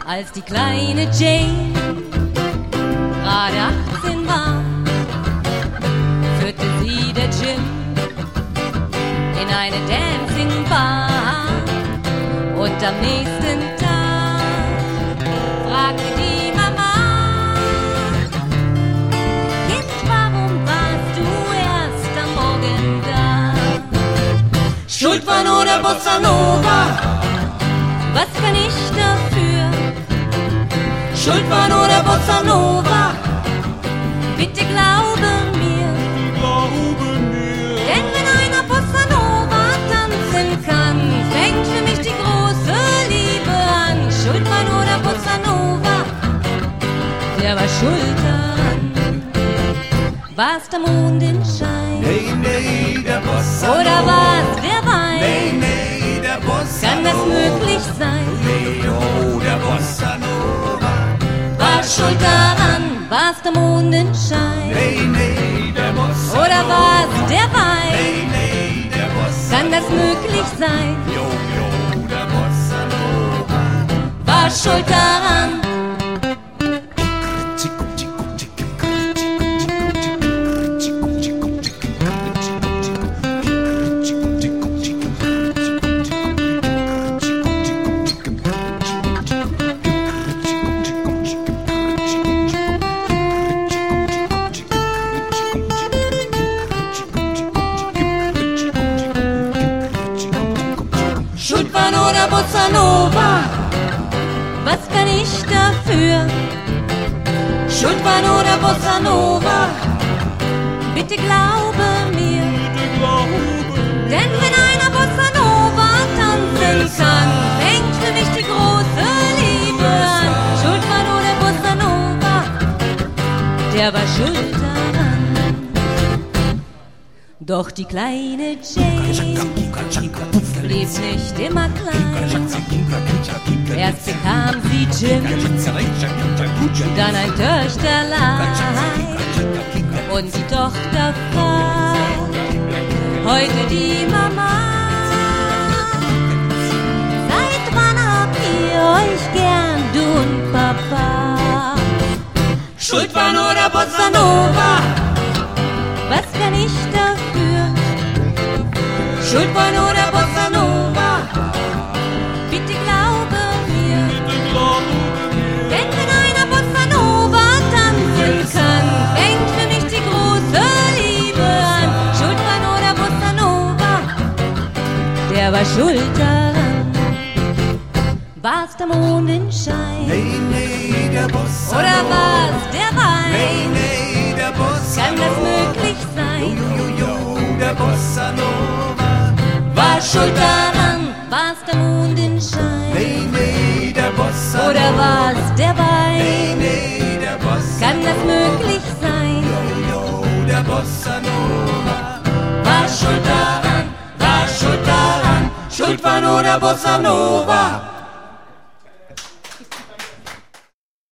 Als die kleine Jane gerade 18 war, führte sie der Jim in eine Dancing Bar. Und am nächsten Tag fragte die Mama: Kind, warum warst du erst am Morgen da? Schuld war nur der Bossa Nova. Was kann ich dafür? Schuld war nur der Bossa Nova. Bitte glaube mir. Denn wenn einer Bossa Nova tanzen kann, fängt für mich die große Liebe an. Schuld war nur der Bossa Nova. Der war schuld daran. War's der Mondenschein? Nee, nee, der Bossa Nova. Oder war's der Wein? Nee, nee, der Bossa Nova. Kann das möglich sein? Nee, oh, der Bossa Nova. War schuld daran? War's der Mondenschein? Nee, nee, der Bossa Nova. Oder war's der Wein? Nee, nee, der Bossa Nova. Kann das möglich sein? Jo, jo, der Bossa Nova. War schuld daran? Schuld war nur der Bossa Nova. Was kann ich dafür? Schuld war nur der Bossa Nova. Bitte glaube mir. Denn wenn einer Bossa Nova tanzen kann, fängt für mich die große Liebe an. Schuld war nur der Bossa Nova. Der war schuld daran. Doch die kleine Jane blieb nicht immer klein. Erst bekam sie Jim, dann ein Töchterlein. Und die Tochter fragt heute die Mama: Seit wann habt ihr euch gern, du und Papa? Schuld war nur der Bossa Nova. Was kann ich dafür? Schuld war nur der Bossa Nova. Bitte glaube mir. Denn wenn einer Bossa Nova tanzen kann, fängt für mich die große Liebe an. Schuld war nur der Bossa Nova. Der war schuld daran. War's der Mondenschein? Nee, nee, der Bossa Nova. Oder war's der Wein? Nee, nee, der Bossa Kann das möglich sein? Jo, der Bossa Nova. War schuld daran? War's der Mondenschein? Nee, nee, der Bossa Nova. Oder war's der Wein? Nee, nee, der Bossa Kann das möglich sein? Jo, der Bossa Nova. War schuld daran, war schuld daran. Schuld war nur der Bossa Nova.